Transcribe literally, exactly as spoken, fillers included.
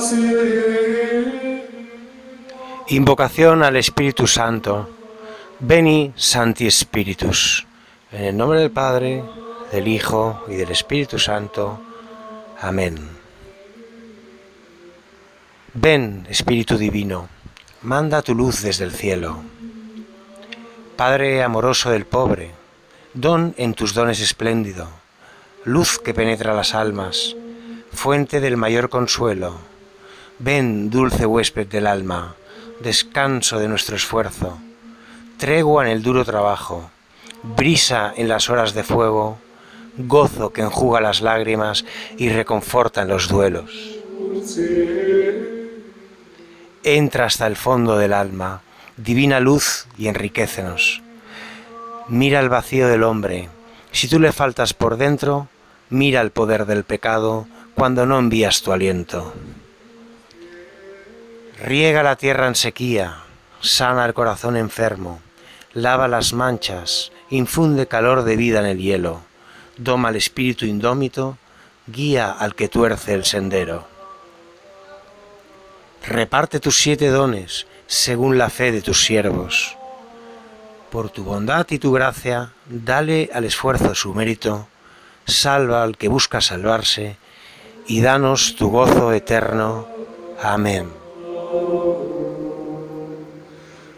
Invocación al Espíritu Santo. Veni Sancti Spiritus. En el nombre del Padre, del Hijo y del Espíritu Santo. Amén. Ven, Espíritu Divino, manda tu luz desde el cielo. Padre amoroso del pobre, don en tus dones espléndido, luz que penetra las almas, fuente del mayor consuelo. Ven, dulce huésped del alma, descanso de nuestro esfuerzo, tregua en el duro trabajo, brisa en las horas de fuego, gozo que enjuga las lágrimas y reconforta en los duelos. Entra hasta el fondo del alma, divina luz, y enriquécenos. Mira el vacío del hombre. Si tú le faltas por dentro, mira el poder del pecado cuando no envías tu aliento. Riega la tierra en sequía, sana el corazón enfermo, lava las manchas, infunde calor de vida en el hielo, doma el espíritu indómito, guía al que tuerce el sendero. Reparte tus siete dones según la fe de tus siervos. Por tu bondad y tu gracia, dale al esfuerzo su mérito, salva al que busca salvarse, y danos tu gozo eterno. Amén.